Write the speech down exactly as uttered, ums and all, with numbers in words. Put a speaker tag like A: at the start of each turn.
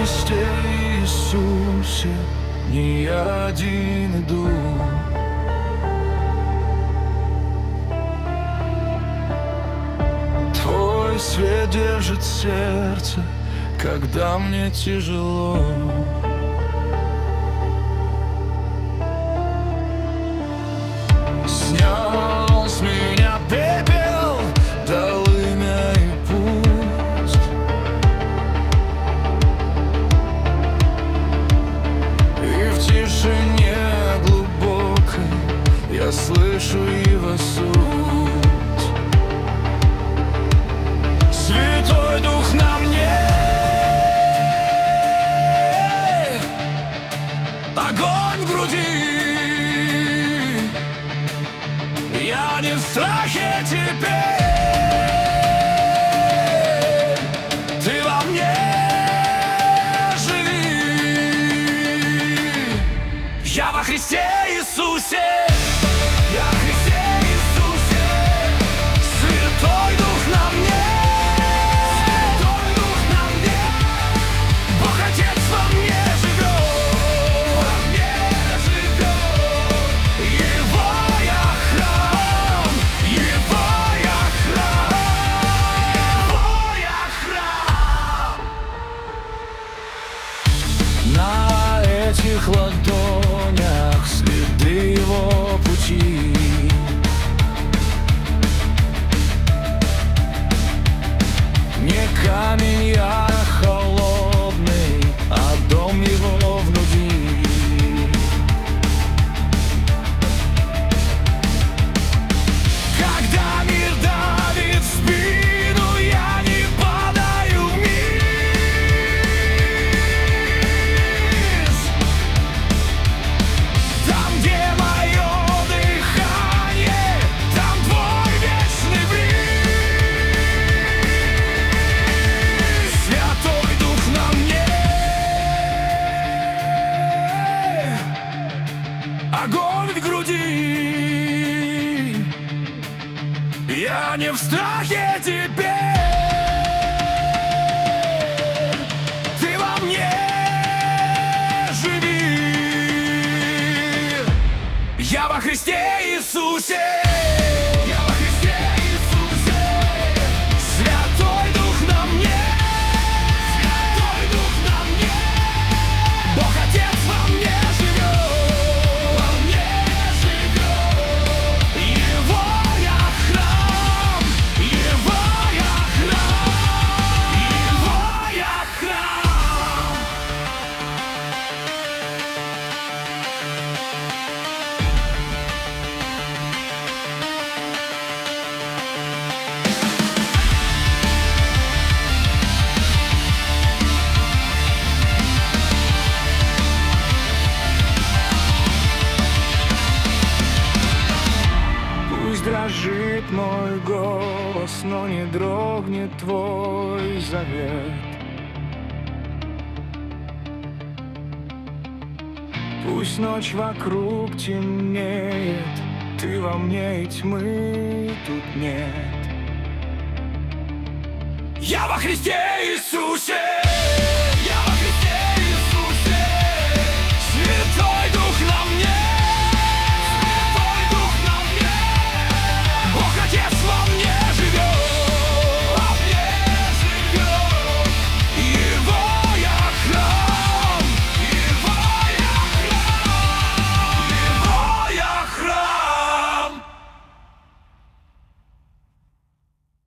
A: Христе Иисусе не я один иду. Твой свет держит сердце, когда мне тяжело. Снял с меня пепел, дал имя и пусть и в тишине глубокой я слышу его суть. Святой Дух на мне, огонь в груди. Я не в страхе теперь, ты во мне живи. Я во Христе Иисусе, я во Христе Иисусе. Святой Дух на мне, Святой Дух на мне. Бог Отец во мне живет, во мне живет. Его я храм, Его я храм, Его я храм. На этих ладонях следы Его пути. Не камень я холодный, а дом Его внутри. Когда мир давит в спину, я не падаю вниз. Там, где мое дыхание, там Твой вечный бриз. Святой Дух на мне, огонь в груди. Я не в страхе теперь, ты во мне живи. Я во Христе Иисусе, я во Христе Иисусе. Святой Дух на мне, Святой Дух на мне. Бог Отец во мне живет, во мне живет. Его я храм, Его я храм, Его я храм. Пусть дрожит мой голос, но не дрогнет Твой завет. Пусть ночь вокруг темнеет, ты во мне и тьмы тут нет. Я во Христе Иисусе.